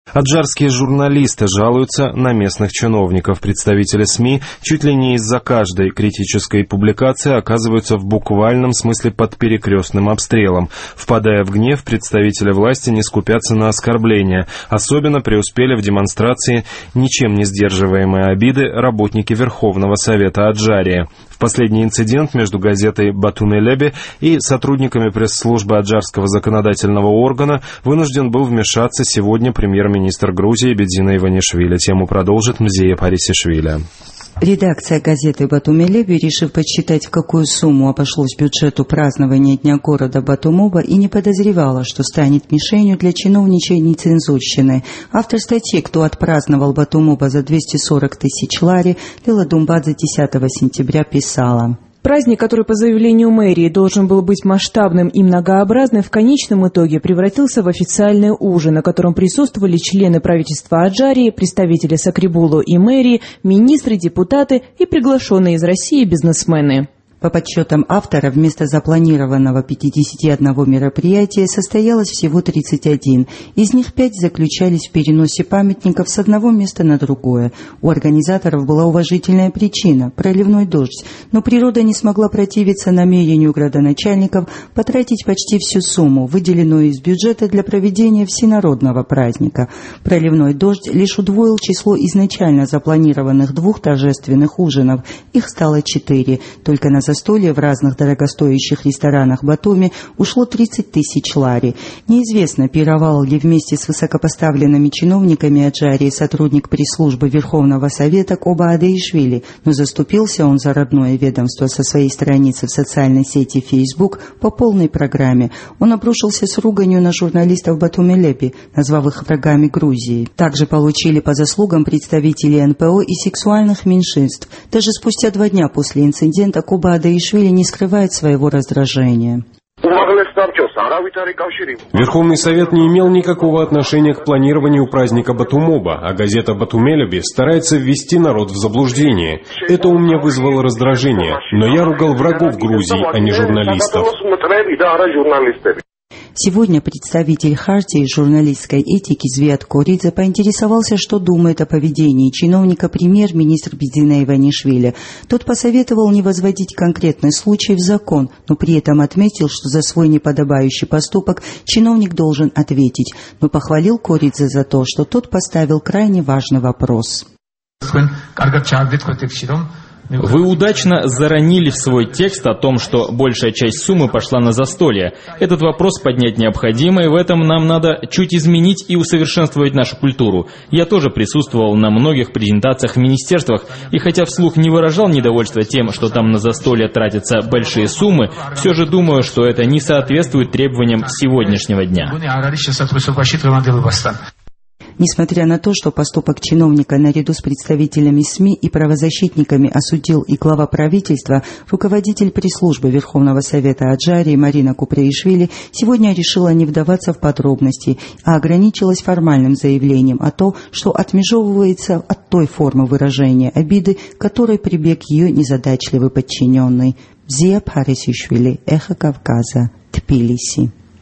Аджарские журналисты жалуются на местных чиновников. Представители СМИ чуть ли не из-за каждой критической публикации оказываются в буквальном смысле под перекрестным обстрелом. Впадая в гнев, представители власти не скупятся на оскорбления. Особенно преуспели в демонстрации ничем не сдерживаемые обиды работники Верховного Совета Аджарии. В последний инцидент между газетой «Батуми-Леби» и сотрудниками пресс-службы аджарского законодательного органа вынужден был вмешаться сегодня премьер-министр Грузии Бедзина Иванишвили. Тему продолжит Мзея Парисишвили. Редакция газеты «Батуми-Леби», решив подсчитать, в какую сумму обошлось бюджету празднования Дня города Батумоба, и не подозревала, что станет мишенью для чиновничьей нецензурщины. Автор статьи «Кто отпраздновал Батумоба за 240 тысяч лари» Лила Думбадзе 10 сентября писала: Праздник, который по заявлению мэрии должен был быть масштабным и многообразным, в конечном итоге превратился в официальный ужин, на котором присутствовали члены правительства Аджарии, представители Сакрибулу и мэрии, министры, депутаты и приглашенные из России бизнесмены. По подсчетам автора, вместо запланированного 51 мероприятия состоялось всего 31. Из них 5 заключались в переносе памятников с одного места на другое. У организаторов была уважительная причина – проливной дождь, но природа не смогла противиться намерению градоначальников потратить почти всю сумму, выделенную из бюджета для проведения всенародного праздника. Проливной дождь лишь удвоил число изначально запланированных 2 торжественных ужинов. Их стало 4. Только на застолье в разных дорогостоящих ресторанах Батуми ушло 30 тысяч лари. Неизвестно, пировал ли вместе с высокопоставленными чиновниками Аджарии сотрудник пресс-службы Верховного Совета Коба Адеишвили, но заступился он за родное ведомство со своей страницы в социальной сети Facebook по полной программе. Он обрушился с руганью на журналистов Батуми-Леби, назвав их врагами Грузии. Также получили по заслугам представители НПО и сексуальных меньшинств. Даже спустя 2 дня после инцидента Коба Адеишвили не скрывает своего раздражения. Верховный Совет не имел никакого отношения к планированию праздника Батумоба, а газета «Батуми-Леби» старается ввести народ в заблуждение. Это у меня вызвало раздражение, но я ругал врагов Грузии, а не журналистов. Сегодня представитель Хартии журналистской этики Звиат Коридзе поинтересовался, что думает о поведении чиновника премьер-министр Бедзина Иванишвили. Тот посоветовал не возводить конкретный случай в закон, но при этом отметил, что за свой неподобающий поступок чиновник должен ответить, но похвалил Коридзе за то, что тот поставил крайне важный вопрос. Вы удачно заронили в свой текст о том, что большая часть суммы пошла на застолье. Этот вопрос поднять необходимо, и в этом нам надо чуть изменить и усовершенствовать нашу культуру. Я тоже присутствовал на многих презентациях в министерствах, и хотя вслух не выражал недовольства тем, что там на застолье тратятся большие суммы, все же думаю, что это не соответствует требованиям сегодняшнего дня. Несмотря на то, что поступок чиновника наряду с представителями СМИ и правозащитниками осудил и глава правительства, руководитель пресс-службы Верховного Совета Аджарии Марина Купреишвили сегодня решила не вдаваться в подробности, а ограничилась формальным заявлением о том, что отмежевывается от той формы выражения обиды, к которой прибег ее незадачливый подчиненный. Мзея Парисишвили, Эхо Кавказа, Тбилиси.